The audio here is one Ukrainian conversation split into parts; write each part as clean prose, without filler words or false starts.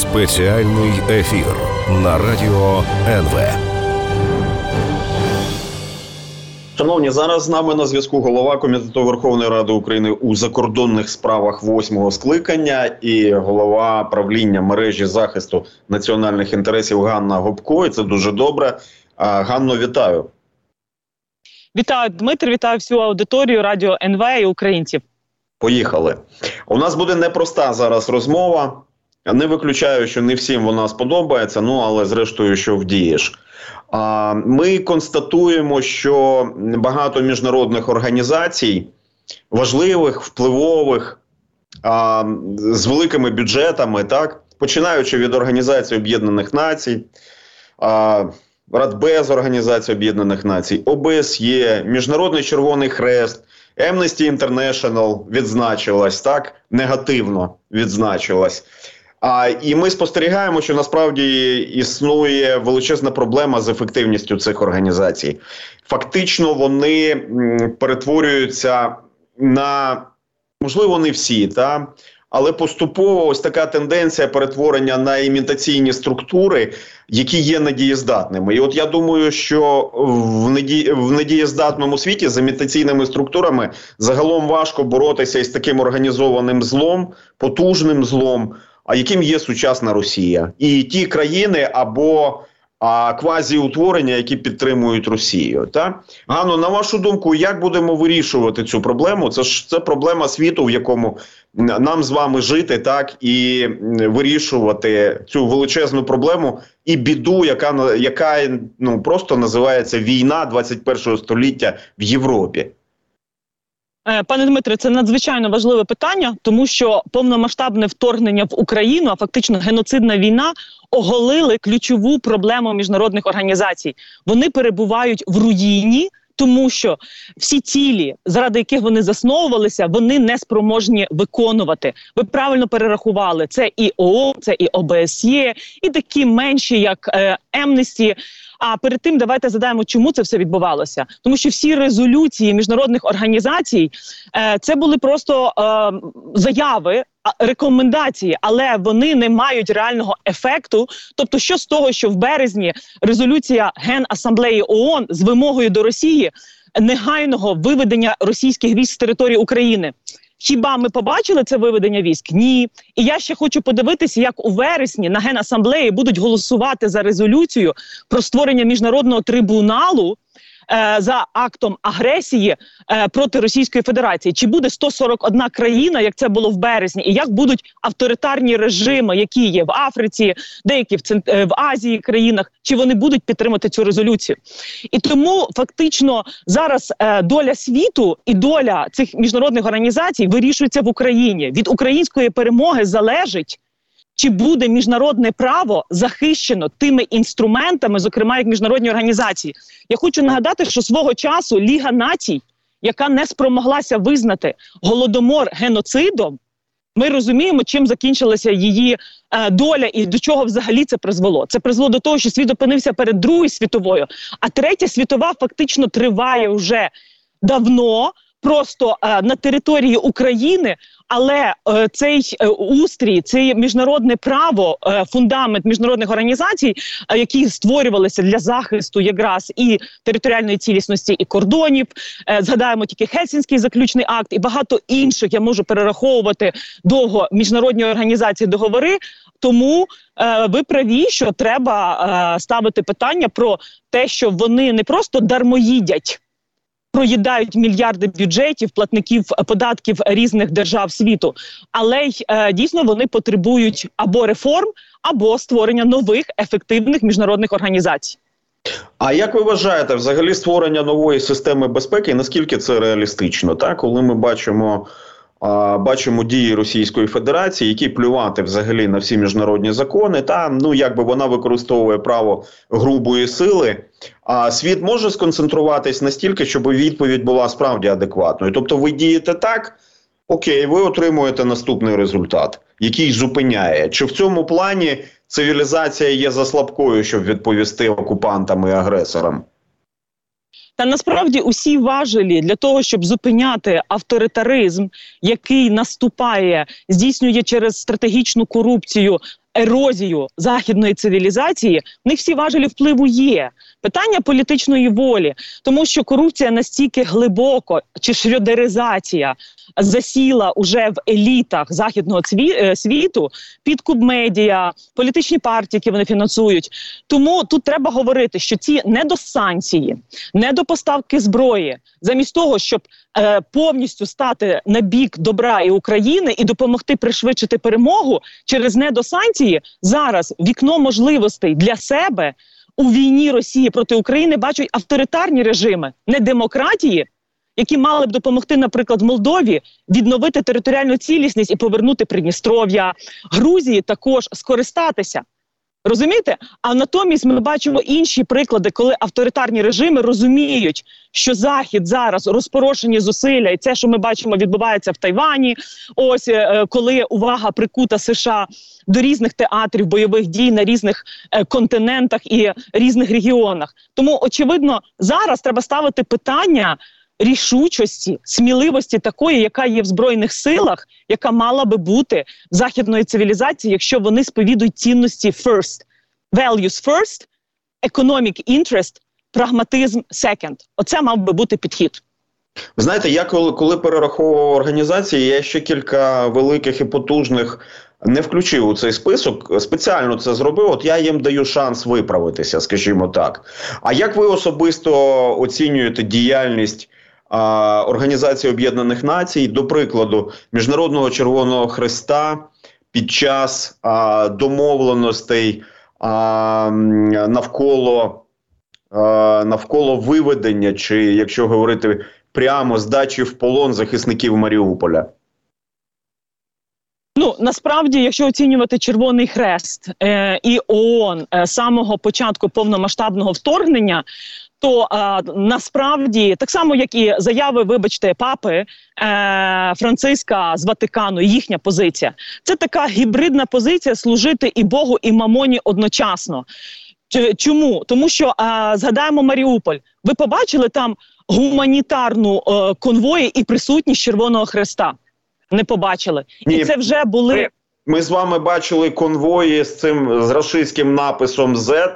Спеціальний ефір на Радіо НВ. Шановні, зараз з нами на зв'язку голова Комітету Верховної Ради України у закордонних справах 8-го скликання і голова правління мережі захисту національних інтересів Ганна Гопко. І це дуже добре. Ганно, вітаю. Вітаю, Дмитро, вітаю всю аудиторію Радіо НВ і українців. Поїхали. У нас буде непроста зараз розмова. Не виключаю, що не всім вона сподобається, але зрештою, що вдієш. Ми констатуємо, що багато міжнародних організацій, важливих, впливових, з великими бюджетами, так, починаючи від Організації Об'єднаних Націй, Радбез Організації Об'єднаних Націй, ОБСЄ, Міжнародний Червоний Хрест, Amnesty International відзначилась, так, негативно відзначилась. І ми спостерігаємо, що насправді існує величезна проблема з ефективністю цих організацій. Фактично вони перетворюються на, можливо, не всі, але поступово ось така тенденція перетворення на імітаційні структури, які є недієздатними. І от я думаю, що в недієздатному світі з імітаційними структурами загалом важко боротися із таким організованим злом, потужним злом, яким є сучасна Росія. І ті країни або квазіутворення, які підтримують Росію. Ганно, на вашу думку, як будемо вирішувати цю проблему? Це проблема світу, в якому нам з вами жити, так, і вирішувати цю величезну проблему і біду, яка просто називається війна 21-го століття в Європі. Пане Дмитре, це надзвичайно важливе питання, тому що повномасштабне вторгнення в Україну, а фактично геноцидна війна, оголили ключову проблему міжнародних організацій. Вони перебувають в руїні, тому що всі цілі, заради яких вони засновувалися, вони не спроможні виконувати. Ви правильно перерахували, це і ООН, це і ОБСЄ, і такі менші, як Amnesty. А перед тим давайте задаємо, чому це все відбувалося. Тому що всі резолюції міжнародних організацій це були просто заяви, рекомендації, але вони не мають реального ефекту. Тобто, що з того, що в березні резолюція Генасамблеї ООН з вимогою до Росії негайного виведення російських військ з території України. Хіба ми побачили це виведення військ? Ні. І я ще хочу подивитися, як у вересні на Генасамблеї будуть голосувати за резолюцію про створення міжнародного трибуналу за актом агресії проти Російської Федерації. Чи буде 141 країна, як це було в березні, і як будуть авторитарні режими, які є в Африці, деякі в Азії країнах, чи вони будуть підтримати цю резолюцію? І тому фактично зараз доля світу і доля цих міжнародних організацій вирішується в Україні. Від української перемоги залежить, чи буде міжнародне право захищено тими інструментами, зокрема як міжнародні організації. Я хочу нагадати, що свого часу Ліга Націй, яка не спромоглася визнати Голодомор геноцидом, ми розуміємо, чим закінчилася її доля і до чого взагалі це призвело. Це призвело до того, що світ опинився перед Другою світовою, а Третя світова фактично триває вже давно, просто на території України, але цей устрій, це міжнародне право, фундамент міжнародних організацій, які створювалися для захисту якраз і територіальної цілісності, і кордонів, згадаємо тільки Гельсінський заключний акт і багато інших, я можу перераховувати довго, міжнародні організації, договори, тому ви праві, що треба ставити питання про те, що вони не просто дармоїдять, проїдають мільярди бюджетів, платників податків різних держав світу, але й дійсно вони потребують або реформ, або створення нових ефективних міжнародних організацій. А як ви вважаєте, взагалі створення нової системи безпеки, наскільки це реалістично? Коли ми бачимо дії Російської Федерації, які плювати взагалі на всі міжнародні закони, якби вона використовує право грубої сили, а світ може сконцентруватись настільки, щоб відповідь була справді адекватною. Тобто ви дієте так, окей, ви отримуєте наступний результат, який зупиняє. Чи в цьому плані цивілізація є заслабкою, щоб відповісти окупантам і агресорам? Та насправді усі важелі для того, щоб зупиняти авторитаризм, який наступає, здійснює через стратегічну корупцію ерозію західної цивілізації, в них всі важелі впливу є. Питання політичної волі, тому що корупція настільки глибоко, чи шрьодеризація засіла уже в елітах західного світу, підкуп медіа, політичні партії, які вони фінансують. Тому тут треба говорити, що ці не до санкції, не до поставки зброї, замість того, щоб повністю стати на бік добра і України і допомогти пришвидшити перемогу через недосанкції, зараз вікно можливостей для себе у війні Росії проти України бачать авторитарні режими, не демократії, які мали б допомогти, наприклад, Молдові відновити територіальну цілісність і повернути Придністров'я, Грузії також скористатися. Розумієте? А натомість ми бачимо інші приклади, коли авторитарні режими розуміють, що Захід зараз розпорошені зусилля, і це, що ми бачимо, відбувається в Тайвані, ось коли увага прикута США до різних театрів бойових дій на різних континентах і різних регіонах. Тому, очевидно, зараз треба ставити питання рішучості, сміливості такої, яка є в Збройних силах, яка мала би бути в західної цивілізації, якщо вони сповідують цінності first. Values first, economic interest, прагматизм second. Оце мав би бути підхід. Ви знаєте, я коли перераховував організації, я ще кілька великих і потужних не включив у цей список, спеціально це зробив, от я їм даю шанс виправитися, скажімо так. А як ви особисто оцінюєте діяльність Організації Об'єднаних Націй, до прикладу, Міжнародного Червоного Хреста під час домовленостей навколо виведення, чи, якщо говорити прямо, здачі в полон захисників Маріуполя? Ну, насправді, якщо оцінювати Червоний Хрест і ООН з самого початку повномасштабного вторгнення, то насправді, так само, як і заяви, вибачте, папи Франциска з Ватикану, їхня позиція, це така гібридна позиція служити і Богу, і мамоні одночасно. Чому? Тому що, згадаємо Маріуполь, ви побачили там гуманітарну конвої і присутність Червоного Хреста? Не побачили. Ні, і це вже були... Ми з вами бачили конвої з рашистським написом Z.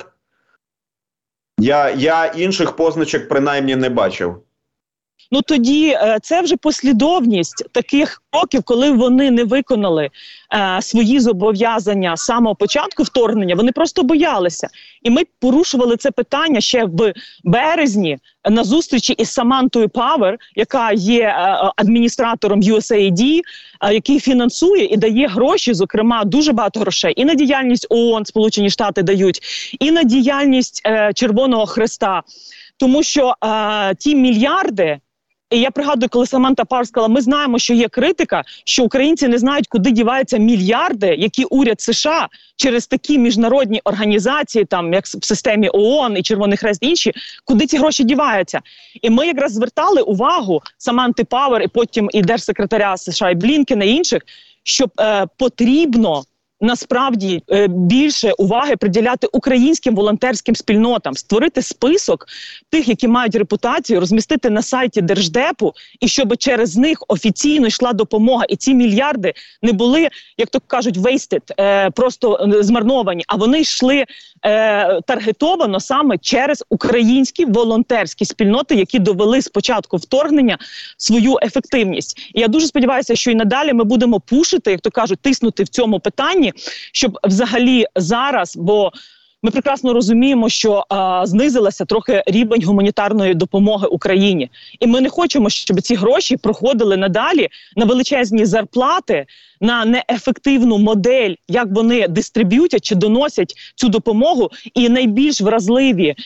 Я інших позначок принаймні не бачив. Ну тоді це вже послідовність таких кроків, коли вони не виконали свої зобов'язання з самого початку вторгнення, вони просто боялися. І ми порушували це питання ще в березні на зустрічі із Самантою Павер, яка є адміністратором USAID, який фінансує і дає гроші, зокрема дуже багато грошей, і на діяльність ООН, Сполучені Штати дають, і на діяльність Червоного Хреста. Тому що ті мільярди, і я пригадую, коли Саманта Павер сказала, ми знаємо, що є критика, що українці не знають, куди діваються мільярди, які уряд США через такі міжнародні організації, там як в системі ООН і Червоний Хрест і інші, куди ці гроші діваються. І ми якраз звертали увагу Саманти Павер і потім і держсекретаря США і Блінкена і інших, що потрібно насправді більше уваги приділяти українським волонтерським спільнотам, створити список тих, які мають репутацію, розмістити на сайті Держдепу, і щоб через них офіційно йшла допомога, і ці мільярди не були, як то кажуть, wasted, просто змарновані, а вони йшли таргетовано саме через українські волонтерські спільноти, які довели з початку вторгнення свою ефективність. І я дуже сподіваюся, що і надалі ми будемо пушити, як то кажуть, тиснути в цьому питанні, щоб взагалі зараз, бо ми прекрасно розуміємо, що знизилася трохи рівень гуманітарної допомоги Україні. І ми не хочемо, щоб ці гроші проходили надалі на величезні зарплати, на неефективну модель, як вони дистриб'ютять чи доносять цю допомогу, і найбільш вразливі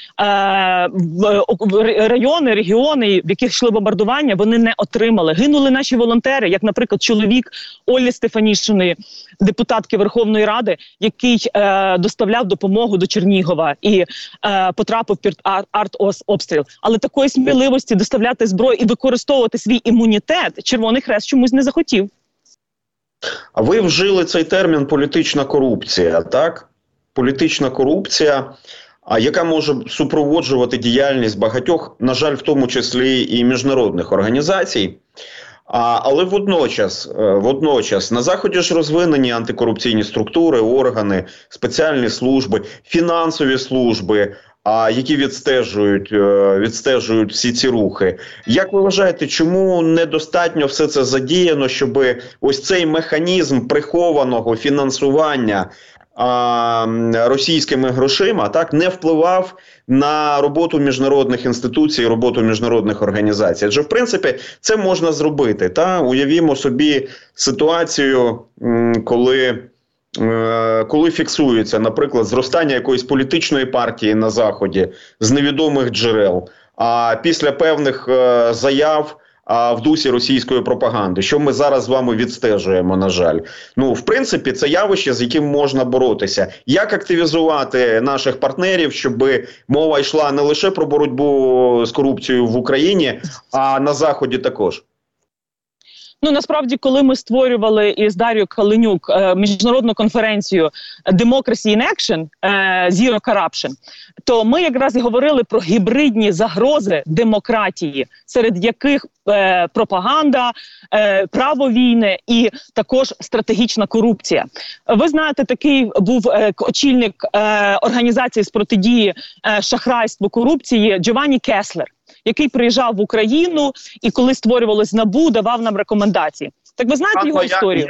райони, регіони, в яких йшли бомбардування, вони не отримали. Гинули наші волонтери, як, наприклад, чоловік Олі Стефанішиної, депутатки Верховної Ради, який доставляв допомогу до Чернігова і потрапив під артобстріл. Але такої сміливості доставляти зброю і використовувати свій імунітет Червоний Хрест чомусь не захотів. А ви вжили цей термін «політична корупція», так? Політична корупція, яка може супроводжувати діяльність багатьох, на жаль, в тому числі і міжнародних організацій. Але водночас на Заході ж розвинені антикорупційні структури, органи, спеціальні служби, фінансові служби, які відстежують всі ці рухи. Як ви вважаєте, чому недостатньо все це задіяно, щоб ось цей механізм прихованого фінансування російськими грошима не впливав на роботу міжнародних інституцій, роботу міжнародних організацій? Адже, в принципі, це можна зробити. Уявімо собі ситуацію, коли фіксується, наприклад, зростання якоїсь політичної партії на Заході з невідомих джерел, а після певних заяв в дусі російської пропаганди, що ми зараз з вами відстежуємо, на жаль. В принципі, це явище, з яким можна боротися. Як активізувати наших партнерів, щоб мова йшла не лише про боротьбу з корупцією в Україні, а на Заході також? Насправді, коли ми створювали із Дар'єю Калинюк міжнародну конференцію Democracy in Action, Zero Corruption, то ми якраз і говорили про гібридні загрози демократії, серед яких пропаганда, право війни і також стратегічна корупція. Ви знаєте, такий був очільник організації з протидії шахрайству, корупції Джованні Кеслер, який приїжджав в Україну і коли створювалось НАБУ, давав нам рекомендації. Так ви знаєте його історію?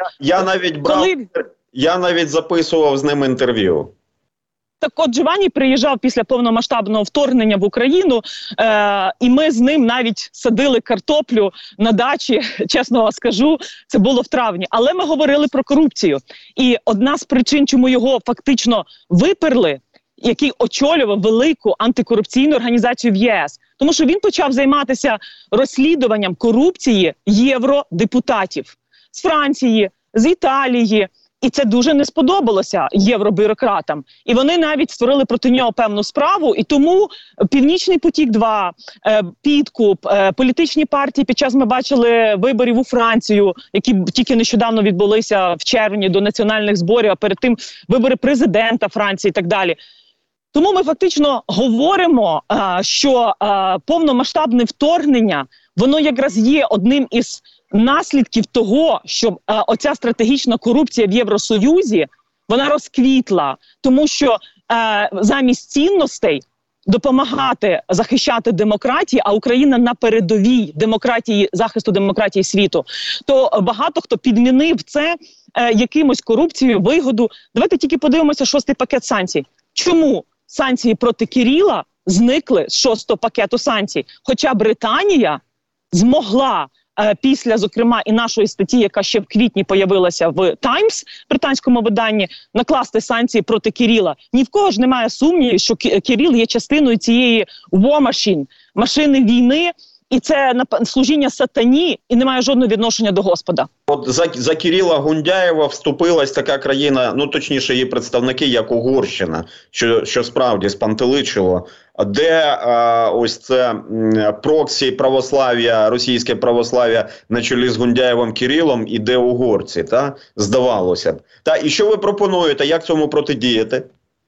Я навіть записував з ним інтерв'ю. Так от Джованні приїжджав після повномасштабного вторгнення в Україну, і ми з ним навіть садили картоплю на дачі, чесно скажу, це було в травні. Але ми говорили про корупцію. І одна з причин, чому його фактично виперли, який очолював велику антикорупційну організацію в ЄС, тому що він почав займатися розслідуванням корупції євродепутатів з Франції, з Італії. І це дуже не сподобалося євробюрократам. І вони навіть створили проти нього певну справу. І тому Північний потік-2, підкуп, політичні партії під час, ми бачили, виборів у Францію, які тільки нещодавно відбулися в червні до національних зборів, а перед тим вибори президента Франції і так далі. Тому ми фактично говоримо, що повномасштабне вторгнення, воно якраз є одним із наслідків того, що оця стратегічна корупція в Євросоюзі, вона розквітла, тому що замість цінностей допомагати захищати демократію, а Україна на передовій демократії, захисту демократії світу, то багато хто підмінив це якимось корупцією, вигоду. Давайте тільки подивимося 6-й пакет санкцій. Чому санкції проти Кирила зникли з 6-го пакету санкцій? Хоча Британія змогла після, зокрема, і нашої статті, яка ще в квітні появилася в Times, британському виданні, накласти санкції проти Кирила. Ні в кого ж немає сумнівів, що Кирил є частиною цієї war machine, машини війни, і це служіння сатані, і не має жодного відношення до Господа. От за Кирила Гундяєва вступилась така країна, точніше її представники, як Угорщина, що справді спантеличило, де ось це проксі православ'я, російське православ'я на чолі з Гундяєвим Кирилом, і де угорці, здавалося б. І що ви пропонуєте, як цьому протидіяти?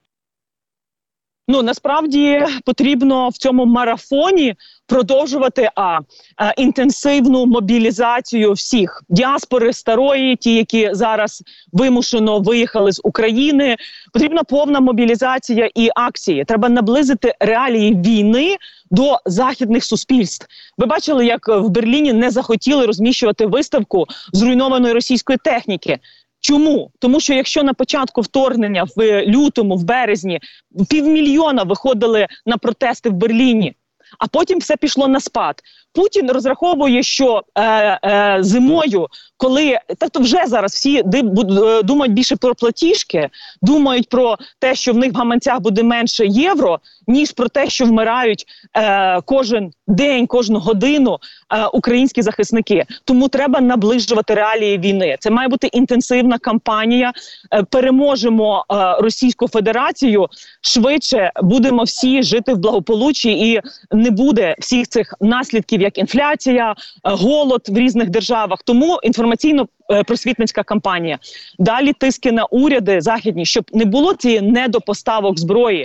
Насправді потрібно в цьому марафоні продовжувати інтенсивну мобілізацію всіх. Діаспори старої, ті, які зараз вимушено виїхали з України. Потрібна повна мобілізація і акції. Треба наблизити реалії війни до західних суспільств. Ви бачили, як в Берліні не захотіли розміщувати виставку зруйнованої російської техніки. Чому? Тому що якщо на початку вторгнення в лютому, в березні 500 000 виходили на протести в Берліні, а потім все пішло на спад. Путін розраховує, що зимою, коли, тобто вже зараз всі думають більше про платіжки, думають про те, що в них в гаманцях буде менше євро, ніж про те, що вмирають кожен день, кожну годину українські захисники. Тому треба наближувати реалії війни. Це має бути інтенсивна кампанія. Переможемо Російську Федерацію, швидше будемо всі жити в благополуччі і не буде всіх цих наслідків, як інфляція, голод в різних державах. Тому інформаційно-просвітницька кампанія. Далі тиски на уряди західні, щоб не було цієї недопоставок зброї.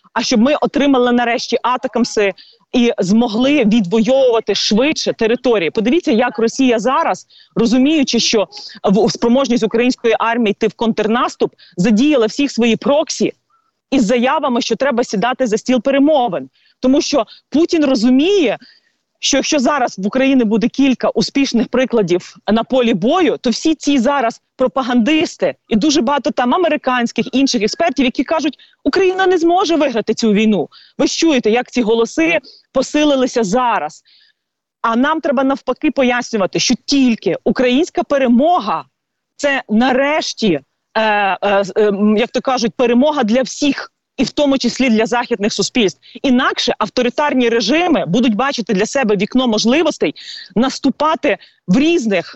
а щоб ми отримали нарешті атакамси і змогли відвоювати швидше території. Подивіться, як Росія зараз, розуміючи, що спроможність української армії йти в контрнаступ, задіяла всіх свої проксі із заявами, що треба сідати за стіл перемовин. Тому що Путін розуміє, що якщо зараз в Україні буде кілька успішних прикладів на полі бою, то всі ці зараз пропагандисти і дуже багато там американських, інших експертів, які кажуть, Україна не зможе виграти цю війну. Ви ж чуєте, як ці голоси посилилися зараз. А нам треба навпаки пояснювати, що тільки українська перемога – це нарешті, як то кажуть, перемога для всіх. І в тому числі для західних суспільств. Інакше авторитарні режими будуть бачити для себе вікно можливостей наступати в різних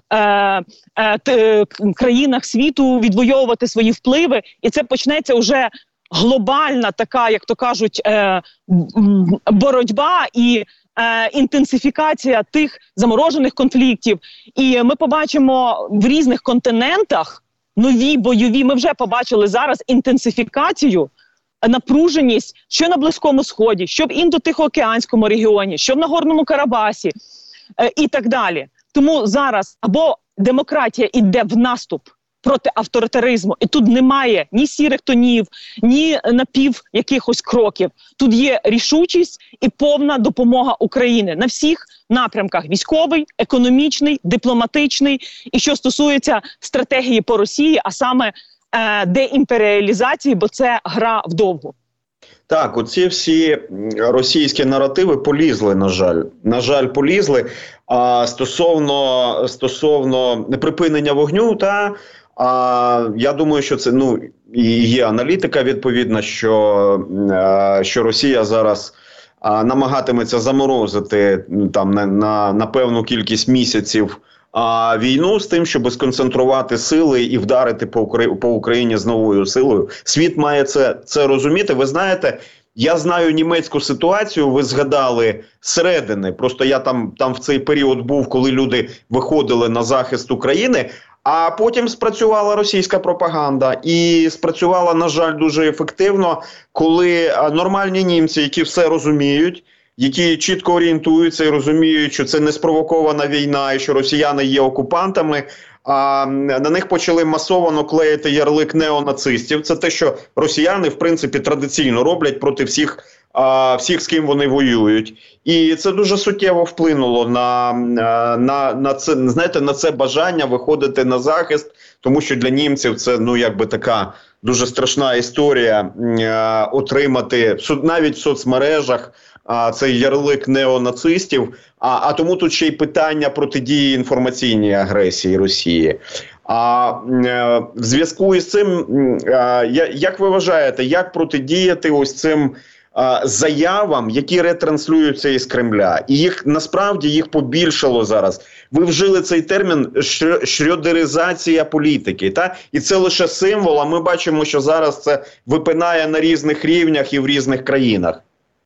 країнах світу, відвоювати свої впливи. І це почнеться вже глобальна така, як то кажуть, боротьба і інтенсифікація тих заморожених конфліктів. І ми побачимо в різних континентах нові бойові, ми вже побачили зараз інтенсифікацію, напруженість, що на Близькому Сході, що в Індо-Тихоокеанському регіоні, що в Нагорному Карабасі і так далі. Тому зараз або демократія йде в наступ проти авторитаризму, і тут немає ні сірих тонів, ні напів якихось кроків. Тут є рішучість і повна допомога України на всіх напрямках: військовий, економічний, дипломатичний. І що стосується стратегії по Росії, а саме деімперіалізації, бо це гра вдовгу. Так, оці всі російські наративи полізли, на жаль. На жаль, полізли. А стосовно припинення вогню, я думаю, що це, і є аналітика відповідна, що Росія зараз намагатиметься заморозити там на певну кількість місяців війну з тим, щоб сконцентрувати сили і вдарити по Україні з новою силою. Світ має це розуміти. Ви знаєте, я знаю німецьку ситуацію, ви згадали зсередини. Просто я там в цей період був, коли люди виходили на захист України, а потім спрацювала російська пропаганда. І спрацювала, на жаль, дуже ефективно, коли нормальні німці, які все розуміють, які чітко орієнтуються і розуміють, що це не спровокована війна і що росіяни є окупантами, на них почали масово клеїти ярлик неонацистів. Це те, що росіяни, в принципі, традиційно роблять проти всіх, з ким вони воюють. І це дуже суттєво вплинуло на це, знаєте, на це бажання виходити на захист, тому що для німців це, якби така дуже страшна історія отримати навіть в соцмережах цей ярлик неонацистів, а тому тут ще й питання протидії інформаційній агресії Росії. В зв'язку із цим, як ви вважаєте, як протидіяти ось цим заявам, які ретранслюються із Кремля? І насправді їх побільшало зараз. Ви вжили цей термін «шрьодеризація політики». І це лише символ, а ми бачимо, що зараз це випинає на різних рівнях і в різних країнах.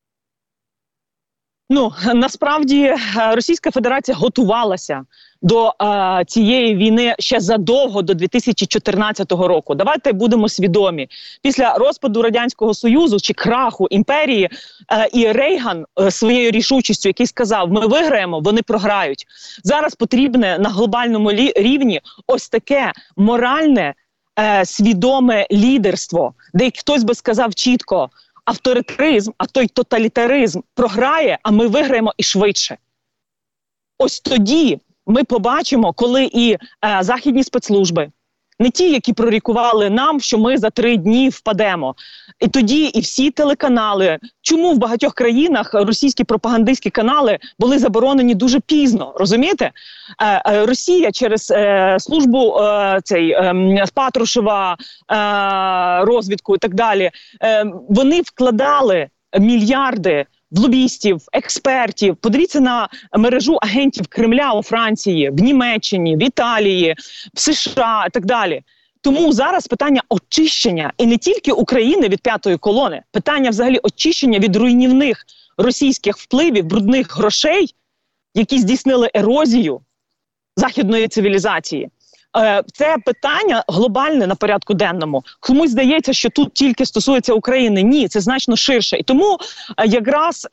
Насправді Російська Федерація готувалася до цієї війни ще задовго до 2014 року. Давайте будемо свідомі. Після розпаду Радянського Союзу чи краху імперії і Рейган своєю рішучістю, який сказав, ми виграємо, вони програють. Зараз потрібне на глобальному рівні ось таке моральне, свідоме лідерство, де хтось би сказав чітко: авторитаризм, а той тоталітаризм програє, а ми виграємо і швидше. Ось тоді ми побачимо, коли і західні спецслужби, не ті, які прорікували нам, що ми за 3 дні впадемо. І тоді і всі телеканали. Чому в багатьох країнах російські пропагандистські канали були заборонені дуже пізно, розумієте? Росія через службу Патрушева, розвідку і так далі, вони вкладали мільярди в лобістів, експертів. Подивіться на мережу агентів Кремля у Франції, в Німеччині, в Італії, в США і так далі. Тому зараз питання очищення, і не тільки України від п'ятої колони, питання взагалі очищення від руйнівних російських впливів, брудних грошей, які здійснили ерозію західної цивілізації. Це питання глобальне на порядку денному. Комусь здається, що тут тільки стосується України. Ні, це значно ширше. І тому якраз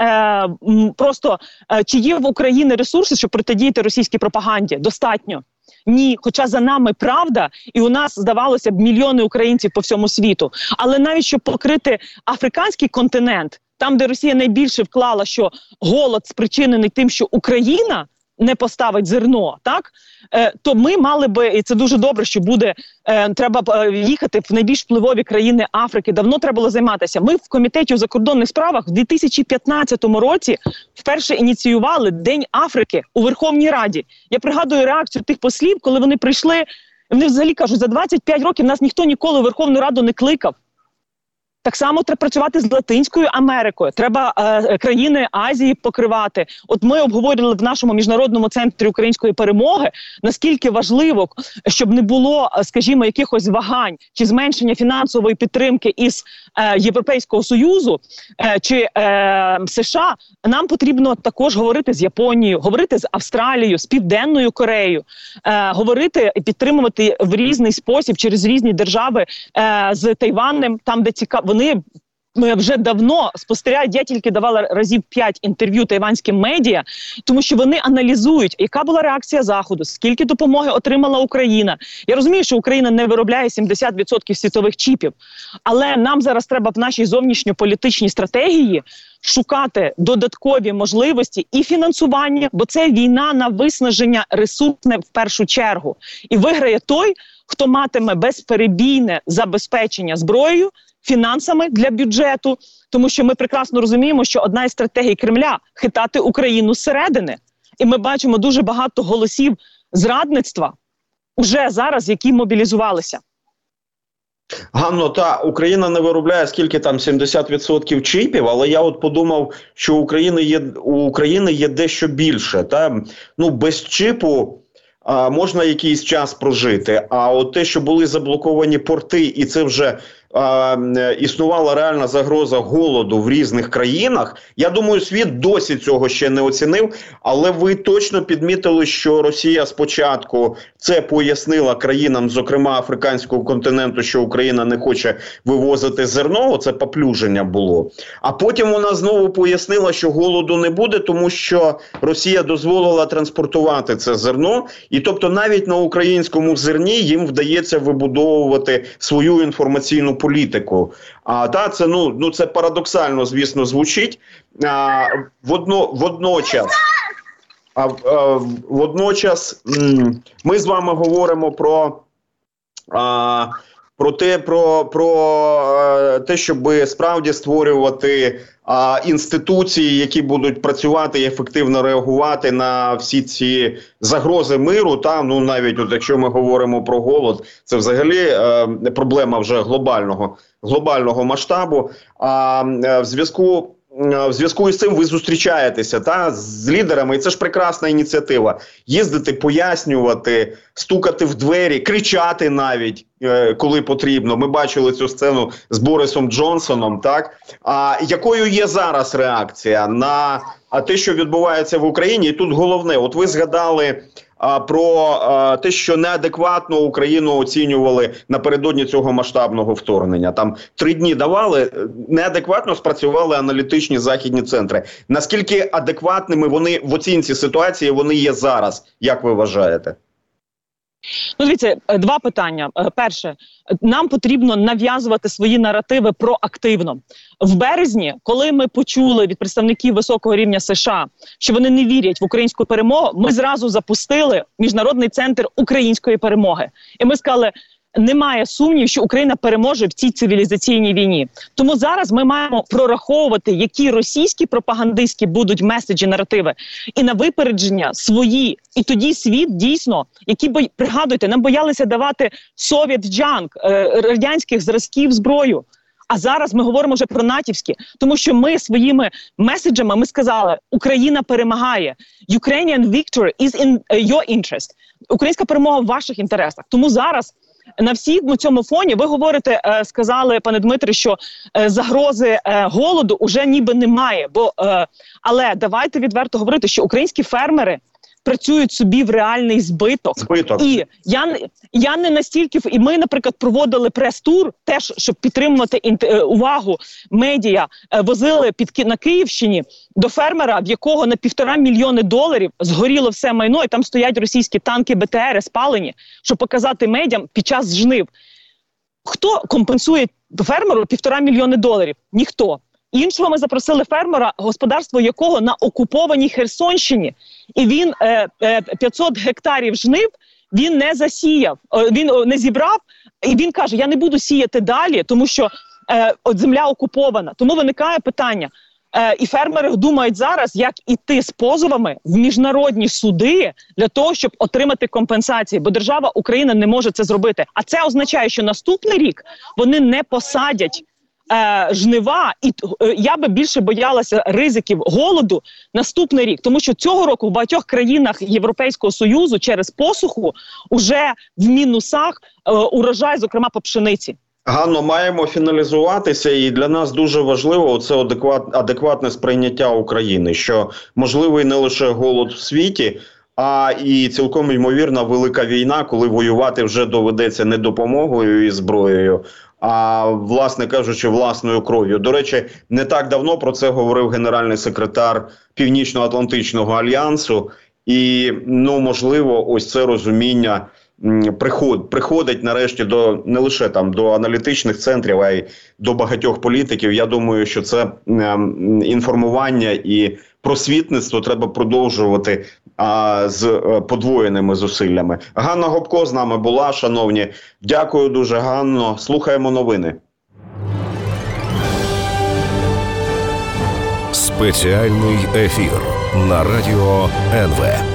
чи є в Україні ресурси, щоб протидіяти російській пропаганді? Достатньо. Ні, хоча за нами правда, і у нас, здавалося б, мільйони українців по всьому світу. Але навіть щоб покрити африканський континент, там, де Росія найбільше вклала, що голод спричинений тим, що Україна не поставить зерно, так? То ми мали би, і це дуже добре, що буде, треба їхати в найбільш впливові країни Африки. Давно треба було займатися. Ми в Комітеті у закордонних справах в 2015 році вперше ініціювали День Африки у Верховній Раді. Я пригадую реакцію тих послів, коли вони прийшли, вони взагалі кажуть, за 25 років нас ніхто ніколи у Верховну Раду не кликав. Так само треба працювати з Латинською Америкою, треба країни Азії покривати. От ми обговорювали в нашому міжнародному центрі української перемоги, наскільки важливо, щоб не було, скажімо, якихось вагань чи зменшення фінансової підтримки із Європейського Союзу чи США. Нам потрібно також говорити з Японією, говорити з Австралією, з Південною Кореєю, говорити і підтримувати в різний спосіб через різні держави з Тайванем, там, де цікаво. Вони вже давно спостерігають, я тільки давала разів 5 інтерв'ю тайванським медіа, тому що вони аналізують, яка була реакція Заходу, скільки допомоги отримала Україна. Я розумію, що Україна не виробляє 70% світових чіпів, але нам зараз треба в нашій зовнішньополітичній стратегії шукати додаткові можливості і фінансування, бо це війна на виснаження ресурсне в першу чергу. І виграє той, хто матиме безперебійне забезпечення зброєю, фінансами для бюджету, тому що ми прекрасно розуміємо, що одна із стратегій Кремля – хитати Україну зсередини. І ми бачимо дуже багато голосів зрадництва уже зараз, які мобілізувалися. Ганно, Україна не виробляє скільки там 70% чіпів, але я от подумав, що у України є дещо більше. Без чіпу можна якийсь час прожити, а от те, що були заблоковані порти, і це вже існувала реальна загроза голоду в різних країнах, я думаю, світ досі цього ще не оцінив, але ви точно підмітили, що Росія спочатку це пояснила країнам, зокрема африканського континенту, що Україна не хоче вивозити зерно, це поплюження було. А потім вона знову пояснила, що голоду не буде, тому що Росія дозволила транспортувати це зерно, і тобто навіть на українському зерні їм вдається вибудовувати свою інформаційну політику. Це парадоксально, звісно, звучить. Водночас ми з вами говоримо про те, щоб справді створювати інституції, які будуть працювати і ефективно реагувати на всі ці загрози миру. Навіть якщо ми говоримо про голод, це взагалі проблема вже глобального масштабу. В зв'язку із цим ви зустрічаєтеся з лідерами, і це ж прекрасна ініціатива. Їздити, пояснювати, стукати в двері, кричати навіть, коли потрібно. Ми бачили цю сцену з Борисом Джонсоном. Якою є зараз реакція на те, що відбувається в Україні? І тут головне, от ви згадали про те, що неадекватно Україну оцінювали напередодні цього масштабного вторгнення. Там 3 дні давали, неадекватно спрацювали аналітичні західні центри. Наскільки адекватними вони в оцінці ситуації вони є зараз, як ви вважаєте? Дивіться, 2 питання. Перше, нам потрібно нав'язувати свої наративи проактивно. В березні, коли ми почули від представників високого рівня США, що вони не вірять в українську перемогу, ми зразу запустили Міжнародний центр української перемоги. І ми сказали, немає сумнів, що Україна переможе в цій цивілізаційній війні. Тому зараз ми маємо прораховувати, які російські пропагандистські будуть меседжі, наративи, і на випередження свої. І тоді світ дійсно, пригадуйте, нам боялися давати Soviet junk, радянських зразків зброю. А зараз ми говоримо вже про натівські, тому що ми своїми меседжами ми сказали, Україна перемагає. Ukrainian victory is in your interest. Українська перемога в ваших інтересах. Тому зараз на всьому цьому фоні ви говорите, сказали, пане Дмитре, що загрози голоду уже ніби немає. Але давайте відверто говорити, що українські фермери працюють собі в реальний збиток. І я не настільки... І ми, наприклад, проводили прес-тур, теж, щоб підтримувати увагу медіа, возили на Київщині до фермера, в якого на $1,5 мільйони згоріло все майно, і там стоять російські танки, БТРи спалені, щоб показати медіам під час жнив. Хто компенсує фермеру $1,5 мільйони? Ніхто. Іншого ми запросили фермера, господарство якого на окупованій Херсонщині. І він 500 гектарів жнив, він не засіяв, він не зібрав. І він каже, я не буду сіяти далі, тому що от земля окупована. Тому виникає питання. І фермери думають зараз, як іти з позовами в міжнародні суди для того, щоб отримати компенсації. Бо держава Україна не може це зробити. А це означає, що наступний рік вони не посадять жнива. І я би більше боялася ризиків голоду наступний рік. Тому що цього року в багатьох країнах Європейського Союзу через посуху уже в мінусах урожай, зокрема по пшениці. Ганно, маємо фіналізуватися, і для нас дуже важливо це адекватне сприйняття України, що можливий не лише голод в світі, а і цілком ймовірна велика війна, коли воювати вже доведеться не допомогою і зброєю, а, власне кажучи, власною кров'ю. До речі, не так давно про це говорив генеральний секретар Північно-Атлантичного альянсу, і, можливо, ось це розуміння приходить нарешті до не лише там до аналітичних центрів, а й до багатьох політиків. Я думаю, що це інформування і просвітництво треба продовжувати з подвоєними зусиллями. Ганна Гопко з нами була, шановні. Дякую дуже, Ганно. Слухаємо новини. Спеціальний ефір на радіо НВ.